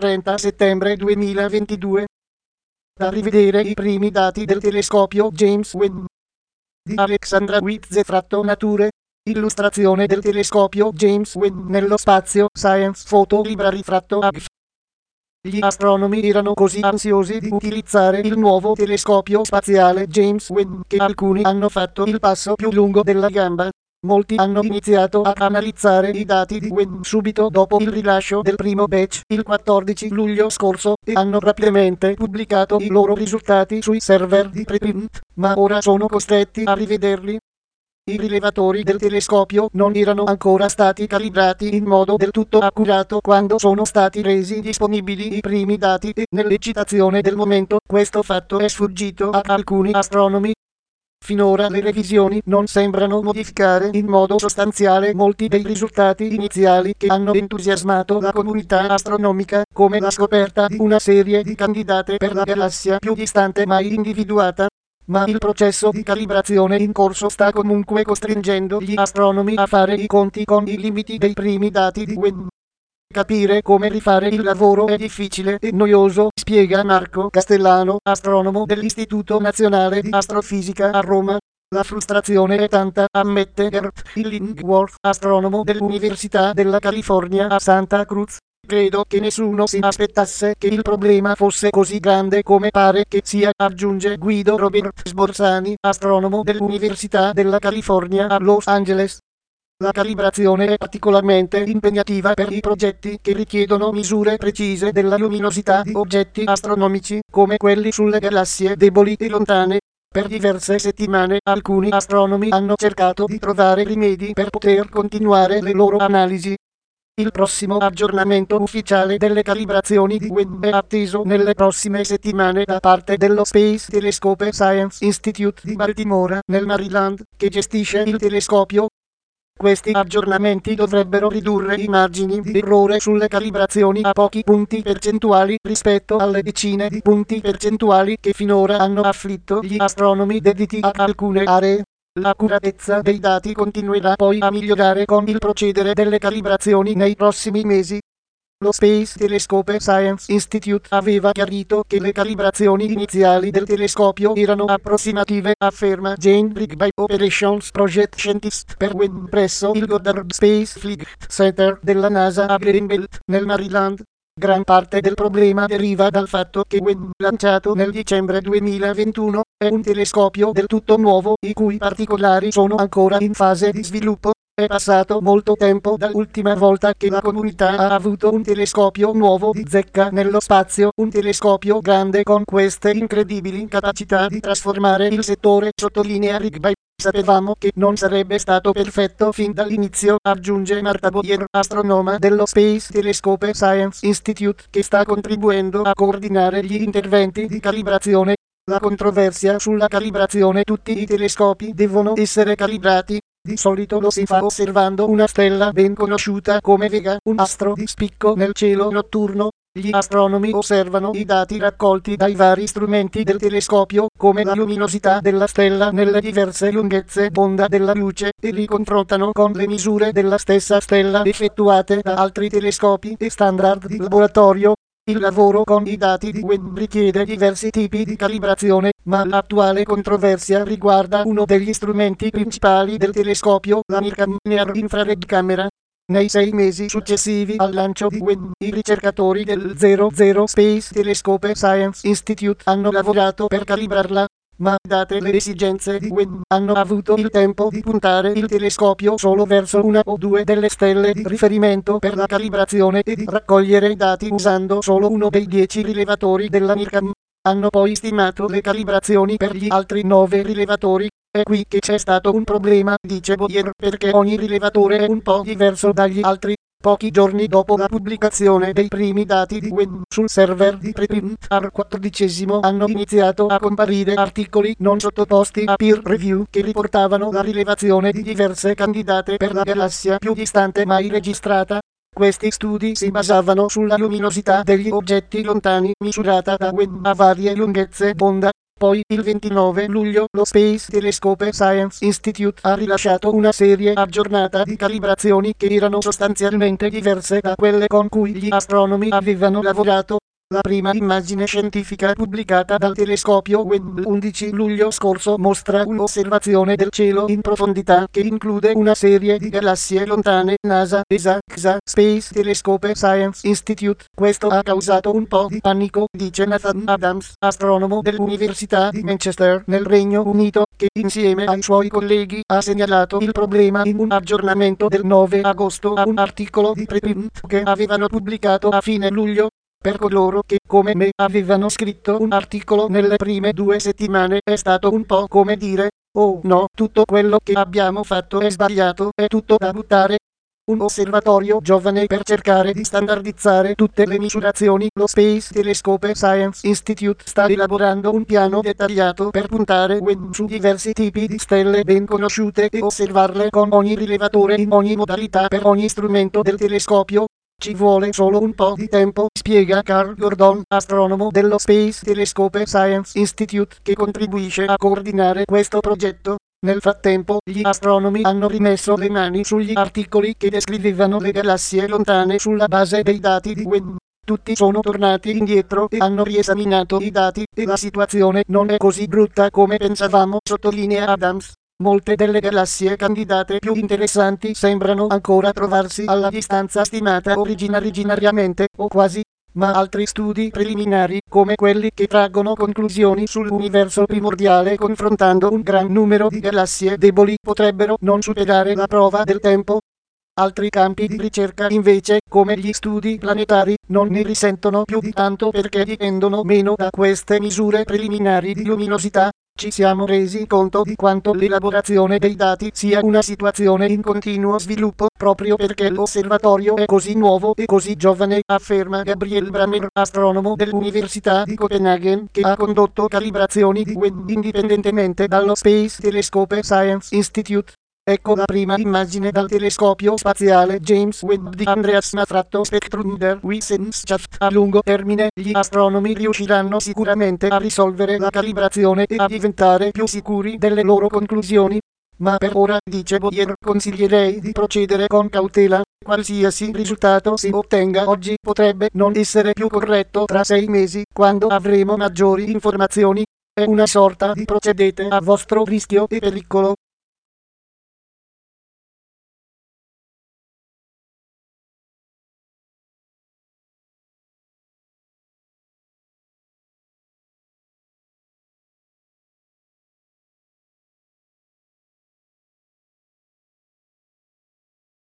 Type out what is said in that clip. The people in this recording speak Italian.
30 settembre 2022. Da rivedere i primi dati del telescopio James Webb di Alexandra Witze-Nature. Illustrazione del telescopio James Webb nello spazio Science Photo Library-AGF. Gli astronomi erano così ansiosi di utilizzare il nuovo telescopio spaziale James Webb che alcuni hanno fatto il passo più lungo della gamba. Molti hanno iniziato ad analizzare i dati di Webb subito dopo il rilascio del primo batch, il 14 luglio scorso, e hanno rapidamente pubblicato i loro risultati sui server di preprint, ma ora sono costretti a rivederli. I rilevatori del telescopio non erano ancora stati calibrati in modo del tutto accurato quando sono stati resi disponibili i primi dati e nell'eccitazione del momento questo fatto è sfuggito ad alcuni astronomi. Finora le revisioni non sembrano modificare in modo sostanziale molti dei risultati iniziali che hanno entusiasmato la comunità astronomica, come la scoperta di una serie di candidate per la galassia più distante mai individuata. Ma il processo di calibrazione in corso sta comunque costringendo gli astronomi a fare i conti con i limiti dei primi dati di Webb. Capire come rifare il lavoro è difficile e noioso, spiega Marco Castellano, astronomo dell'Istituto Nazionale di Astrofisica a Roma. La frustrazione è tanta, ammette Gert Illingworth, astronomo dell'Università della California a Santa Cruz. Credo che nessuno si aspettasse che il problema fosse così grande come pare che sia, aggiunge Guido Robert Sborsani, astronomo dell'Università della California a Los Angeles. La calibrazione è particolarmente impegnativa per i progetti che richiedono misure precise della luminosità di oggetti astronomici, come quelli sulle galassie deboli e lontane. Per diverse settimane alcuni astronomi hanno cercato di trovare rimedi per poter continuare le loro analisi. Il prossimo aggiornamento ufficiale delle calibrazioni di Webb è atteso nelle prossime settimane da parte dello Space Telescope Science Institute di Baltimora, nel Maryland, che gestisce il telescopio. Questi aggiornamenti dovrebbero ridurre i margini di errore sulle calibrazioni a pochi punti percentuali rispetto alle decine di punti percentuali che finora hanno afflitto gli astronomi dediti ad alcune aree. L'accuratezza dei dati continuerà poi a migliorare con il procedere delle calibrazioni nei prossimi mesi. Lo Space Telescope Science Institute aveva chiarito che le calibrazioni iniziali del telescopio erano approssimative, afferma Jane Rigby, Operations Project Scientist per Webb presso il Goddard Space Flight Center della NASA a Greenbelt, nel Maryland. Gran parte del problema deriva dal fatto che Webb, lanciato nel dicembre 2021, è un telescopio del tutto nuovo, i cui particolari sono ancora in fase di sviluppo. È passato molto tempo dall'ultima volta che la comunità ha avuto un telescopio nuovo di zecca nello spazio, un telescopio grande con queste incredibili capacità di trasformare il settore, sottolinea Rigby. Sapevamo che non sarebbe stato perfetto fin dall'inizio, aggiunge Marta Boyer, astronoma dello Space Telescope Science Institute, che sta contribuendo a coordinare gli interventi di calibrazione. La controversia sulla calibrazione: tutti i telescopi devono essere calibrati. Di solito lo si fa osservando una stella ben conosciuta come Vega, un astro di spicco nel cielo notturno. Gli astronomi osservano i dati raccolti dai vari strumenti del telescopio, come la luminosità della stella nelle diverse lunghezze d'onda della luce, e li confrontano con le misure della stessa stella effettuate da altri telescopi e standard di laboratorio. Il lavoro con i dati di Webb richiede diversi tipi di calibrazione, ma l'attuale controversia riguarda uno degli strumenti principali del telescopio, la NIRCam Near Infrared Camera. Nei 6 mesi successivi al lancio di Webb, i ricercatori del 00 Space Telescope Science Institute hanno lavorato per calibrarla. Ma, date le esigenze di Webb, hanno avuto il tempo di puntare il telescopio solo verso una o due delle stelle di riferimento per la calibrazione e di raccogliere i dati usando solo uno dei 10 rilevatori della NIRCam. Hanno poi stimato le calibrazioni per gli altri 9 rilevatori. È qui che c'è stato un problema, dice Boyer, perché ogni rilevatore è un po' diverso dagli altri. Pochi giorni dopo la pubblicazione dei primi dati di Webb sul server di preprint AR14 hanno iniziato a comparire articoli non sottoposti a peer review che riportavano la rilevazione di diverse candidate per la galassia più distante mai registrata. Questi studi si basavano sulla luminosità degli oggetti lontani misurata da Webb a varie lunghezze d'onda. Poi, il 29 luglio, lo Space Telescope Science Institute ha rilasciato una serie aggiornata di calibrazioni che erano sostanzialmente diverse da quelle con cui gli astronomi avevano lavorato. La prima immagine scientifica pubblicata dal telescopio Webb 11 luglio scorso mostra un'osservazione del cielo in profondità che include una serie di galassie lontane. NASA, ESA, Space Telescope Science Institute. Questo ha causato un po' di panico, dice Nathan Adams, astronomo dell'Università di Manchester nel Regno Unito, che insieme ai suoi colleghi ha segnalato il problema in un aggiornamento del 9 agosto a un articolo di preprint che avevano pubblicato a fine luglio. Per coloro che, come me, avevano scritto un articolo nelle prime 2 settimane, è stato un po' come dire: oh no, tutto quello che abbiamo fatto è sbagliato, è tutto da buttare. Un osservatorio giovane per cercare di standardizzare tutte le misurazioni. Lo Space Telescope Science Institute sta elaborando un piano dettagliato per puntare su diversi tipi di stelle ben conosciute e osservarle con ogni rilevatore in ogni modalità per ogni strumento del telescopio. Ci vuole solo un po' di tempo, spiega Carl Gordon, astronomo dello Space Telescope Science Institute, che contribuisce a coordinare questo progetto. Nel frattempo, gli astronomi hanno rimesso le mani sugli articoli che descrivevano le galassie lontane sulla base dei dati di Webb. Tutti sono tornati indietro e hanno riesaminato i dati, e la situazione non è così brutta come pensavamo, sottolinea Adams. Molte delle galassie candidate più interessanti sembrano ancora trovarsi alla distanza stimata originariamente, o quasi, ma altri studi preliminari, come quelli che traggono conclusioni sull'universo primordiale confrontando un gran numero di galassie deboli, potrebbero non superare la prova del tempo. Altri campi di ricerca invece, come gli studi planetari, non ne risentono più di tanto perché dipendono meno da queste misure preliminari di luminosità. Ci siamo resi conto di quanto l'elaborazione dei dati sia una situazione in continuo sviluppo, proprio perché l'osservatorio è così nuovo e così giovane, afferma Gabriel Brammer, astronomo dell'Università di Copenaghen, che ha condotto calibrazioni di Webb indipendentemente dallo Space Telescope Science Institute. Ecco la prima immagine dal telescopio spaziale James Webb di Andreas Matratto Spectrum der Wissenschaft. A lungo termine, gli astronomi riusciranno sicuramente a risolvere la calibrazione e a diventare più sicuri delle loro conclusioni. Ma per ora, dice Boyer, consiglierei di procedere con cautela. Qualsiasi risultato si ottenga oggi potrebbe non essere più corretto tra 6 mesi, quando avremo maggiori informazioni. È una sorta di procedete a vostro rischio e pericolo.